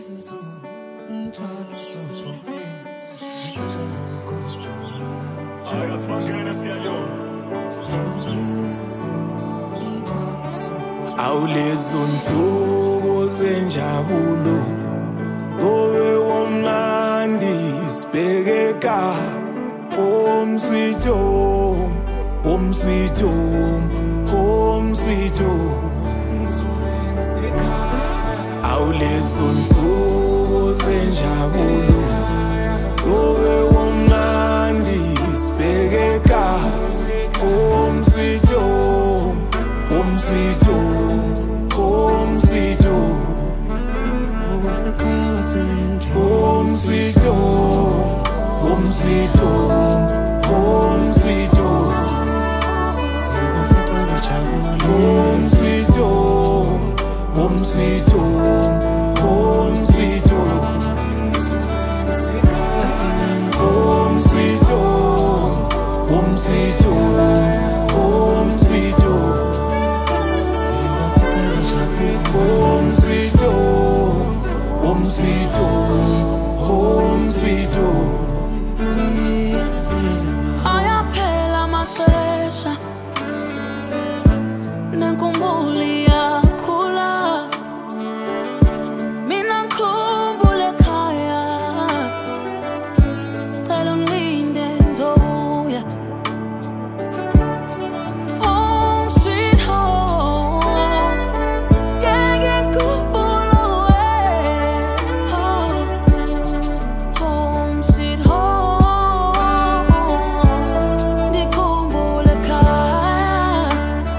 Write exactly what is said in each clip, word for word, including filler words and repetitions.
Ay, das man keine Stallion. Awulezo nsuku zenjabulo Kowe womnandi sibhekeka Home sweet home, home sweet home, home sweet home Awulezo nsuku zenjabulo Kowe womnandi sibhekeka Home sweet home, home sweet home, home sweet home Home sweet home, home sweet home, home sweet home Home sweet home, home sweet home, home sweet home Home sweet home, home sweet home, home sweet home Home sweet home, home sweet home, home sweet home Ayaphela maxesha nenkumbuli yakhula mina ngikhumbule ekhaya cela ungilinde ngizobuya Home sweet home ngeke ngikhumbule Home sweet home ndikhumbule ekhaya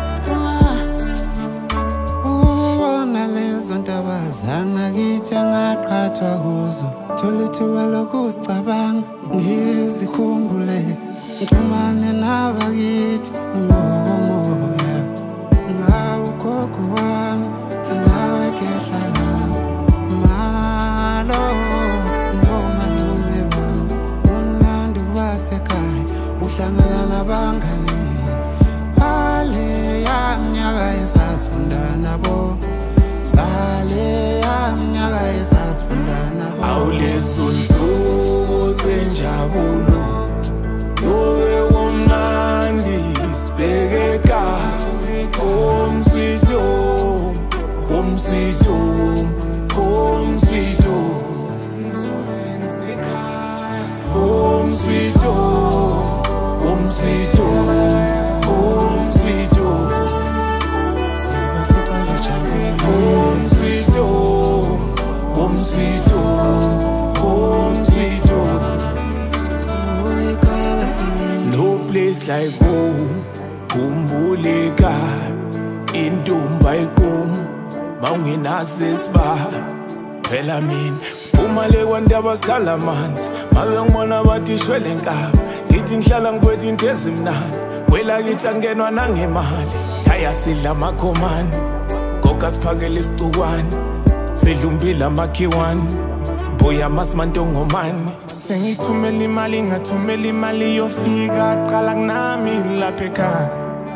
Ubona lezo ndaba zangakithi angaqhathwa kuzo Thola ithuba lokusicabanga ngizikhumbule Ngixhumane nabakithi ngomoya Ngawe ugogo wami nawe kehla lami Malo nomalume bami Umlando wasekhaya uhlangana nabangani Bale yamnyaka esasifunda nabo Bale yamnyaka esasifunda nabo Awulezo nsuku zenjabulo Kowe womnandi sibhekeka Home sweet home, home sweet home, home sweet home Home sweet home, home sweet home, home sweet home Sibafika bejabule Home sweet home, home sweet home, home sweet home Ekhaya basilinde No place like home, khumbule ekhaya Intombi ayiqomi, mawungenazo isibaya Phela mina, phuma le kwandaba sikhala amanzi Mabe ngibona bathi ishwele nkaba Ngithi ngihlala ngiphethe into ezimnandi Kwelakithi angenwa nangemali Yaya sidla amakhomani Goga siphakele isicukwane Sidla umbila amakhiwane Buya amasimantongomane Sengithumela imali ngathumela imali yofika Qala kunami lapha ekhaya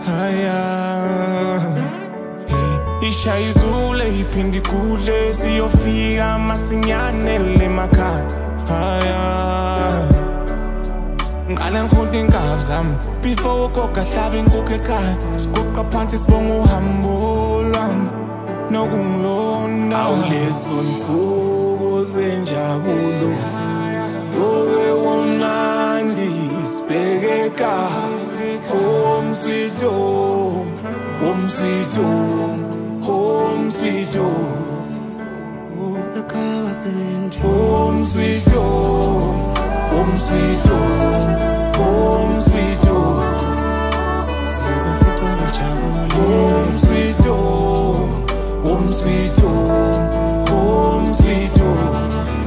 Haya Isha izule iphindi kule siyofika masinyane lemakhaya Haya Ngale ngikhunta inkabi zami Before ugoga hlaba inkukhu ekhaya Siguqa phansi sibonga uhambo lwami Nokungilonda Awulezo nsuku zenjabulo Kowe womnandi sibhekeka Home sweet home, home sweet home, home sweet home Ekhaya basilinde Home sweet home, home sweet home, home sweet home Sibafika bejabule Home sweet home, home sweet home, home sweet home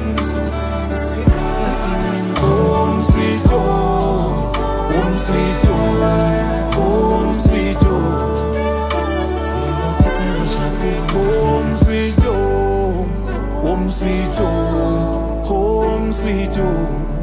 basilinde Home sweet home, home sweet home, home sweet home Sibafika bejabule Home sweet home, home sweet home, home sweet home